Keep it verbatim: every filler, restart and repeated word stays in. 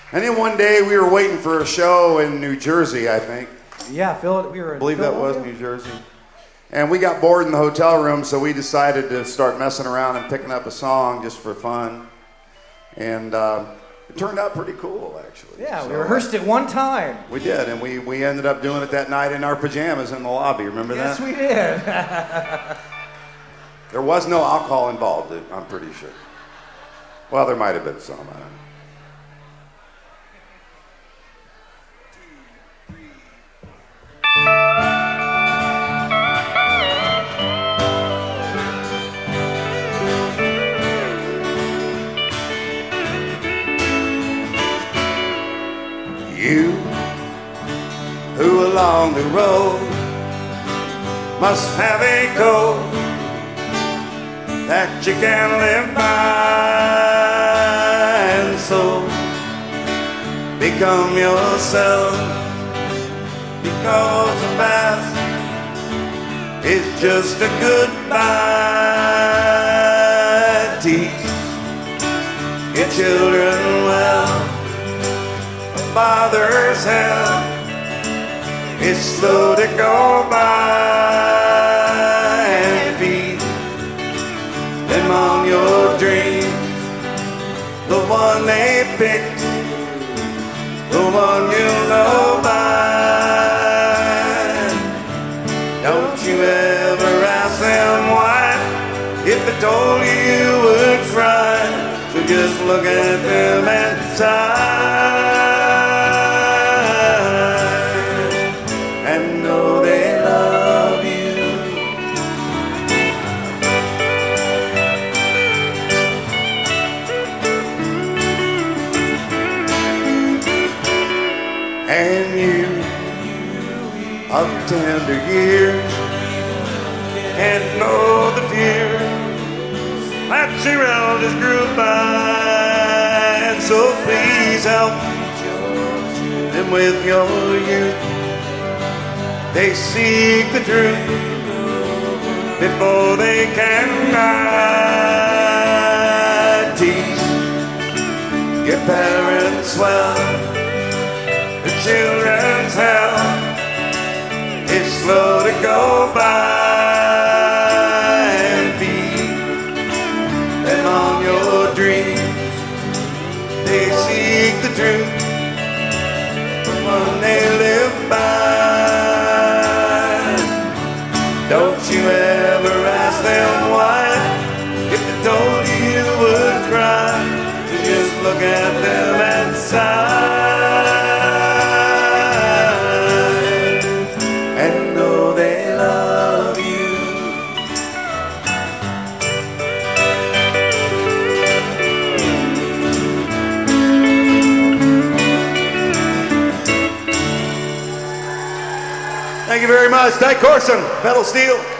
And then one day we were waiting for a show in New Jersey, I think. Yeah, Phil, we were in I believe that was New Jersey. And we got bored in the hotel room, so we decided to start messing around and picking up a song just for fun. And uh, it turned out pretty cool, actually. Yeah, so, we rehearsed it one time. We did, and we, we ended up doing it that night in our pajamas in the lobby. Remember yes, that? Yes, we did. There was no alcohol involved, I'm pretty sure. Well, there might have been some, I don't know. You, who along the road must have a code that you can live by, and so become yourself, because the past is just a goodbye. Teach your children well. Father's hell is slow to go by, and feed them on your dreams, the one they picked, the one you'll know by. Don't you ever ask them why, if they told you you would cry, so just look at them and sigh. And you, of tender years, can't know the fear that your elders grew by, and so please help them with your youth. They seek the truth before they can die. Teach your parents well. Children's hell is slow to go by, and feed them on your dreams. They seek the truth, the one they live by. Don't you ever ask them why, if they told you you would cry, so just look at them and sigh. Thank you very much. Dyke Corson, pedal steel.